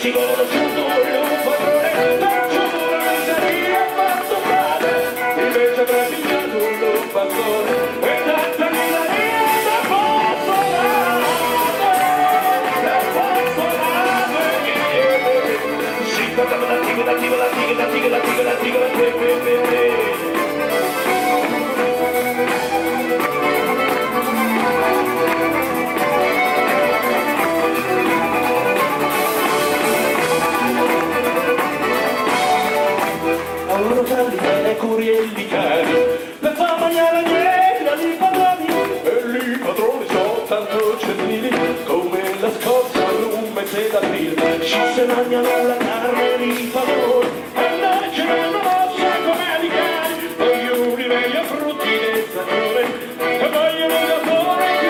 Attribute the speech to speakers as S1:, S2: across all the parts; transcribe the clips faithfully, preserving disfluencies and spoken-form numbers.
S1: stivolo da futuro un padrone per giuro non sarebbe fatto male invece avrà pigliato un bastone e tanta miseria da fossolare da fossolare si portava la tiga la tiga la tiga la tiga la tiga la tiga la tiga la tiga Allora calli bene curielli cari per far mangiare niente di padroni e lì padroni sono tanto cennili come la scorsa non mette d'aprile ci se mangiano la carne di padroni e noi ce ne mossa come di cani voglio un rimedio frutti del stagione e voglio un lavoro che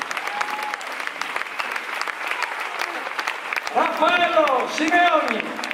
S2: Raffaello Simeoni.